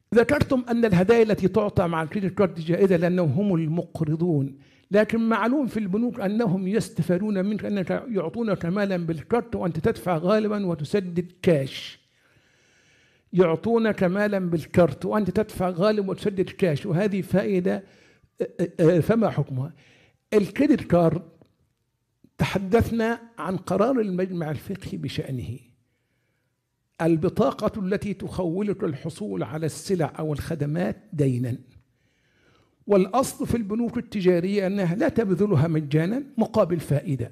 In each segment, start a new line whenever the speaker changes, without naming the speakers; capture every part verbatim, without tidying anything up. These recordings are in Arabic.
ذكرتم أن الهدايا التي تعطى مع الكريدت كارد جائزة لأنهم هم المقرضون، لكن معلوم في البنوك أنهم يستفادون منك، أنك يعطونك مالا بالكارت وأنت تدفع غالبا وتسدد كاش. يعطونك مالا بالكارت وأنت تدفع غالبا وتسدد كاش، وهذه فائدة. فما حكمها؟ الكريدت كارد تحدثنا عن قرار المجمع الفقهي بشأنه. البطاقة التي تخولك الحصول على السلع أو الخدمات دينا، والأصل في البنوك التجارية أنها لا تبذلها مجانا مقابل فائدة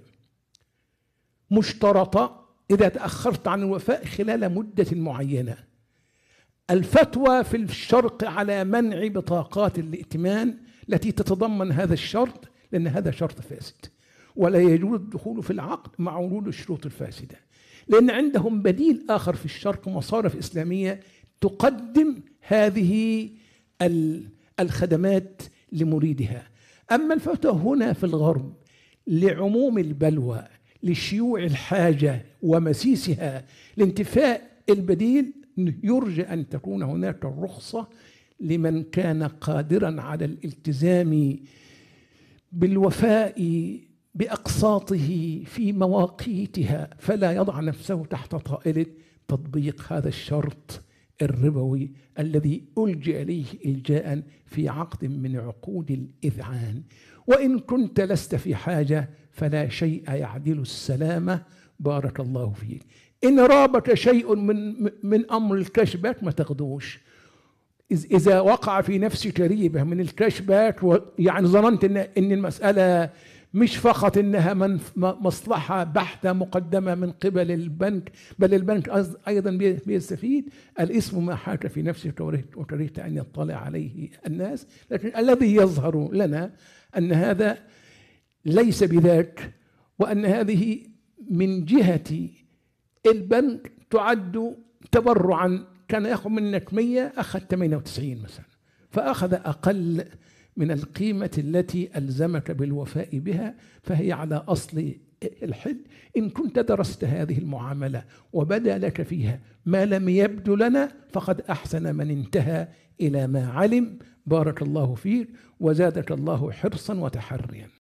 مشترطة إذا تأخرت عن الوفاء خلال مدة معينة. الفتوى في الشرق على منع بطاقات الائتمان التي تتضمن هذا الشرط، لأن هذا شرط فاسد ولا يجوز الدخول في العقد مع وجود الشروط الفاسدة، لأن عندهم بديل آخر في الشرق، مصارف إسلامية تقدم هذه الخدمات لمريدها. أما الفتوى هنا في الغرب لعموم البلوى، لشيوع الحاجة ومسيسها، لانتفاء البديل، يرجى أن تكون هناك الرخصة لمن كان قادرا على الالتزام بالوفاء بأقساطه في مواقيتها، فلا يضع نفسه تحت طائلة تطبيق هذا الشرط الربوي الذي ألجأ إليه إلجاء في عقد من عقود الإذعان. وإن كنت لست في حاجة فلا شيء يعدل السلامة، بارك الله فيك. إن رابك شيء من من أمر الكشباك ما تاخدوش. إذا وقع في نفسك ريبة من الكشباك، يعني ظننت إن إن المسألة مش فقط إنها من مصلحة بحتة مقدمة من قبل البنك، بل البنك أيضا بيستفيد، الاسم ما حاك في نفسك وكرهت أن يطلع عليه الناس. لكن الذي يظهر لنا أن هذا ليس بذاك، وأن هذه من جهة البنك تعد تبرعا. كان يأخذ منك مية، أخذ ثمانية وتسعين مثلا، فأخذ أقل من القيمة التي ألزمك بالوفاء بها، فهي على أصل الحل. إن كنت درست هذه المعاملة وبدا لك فيها ما لم يبدو لنا، فقد أحسن من انتهى إلى ما علم. بارك الله فيك وزادك الله حرصا وتحريا.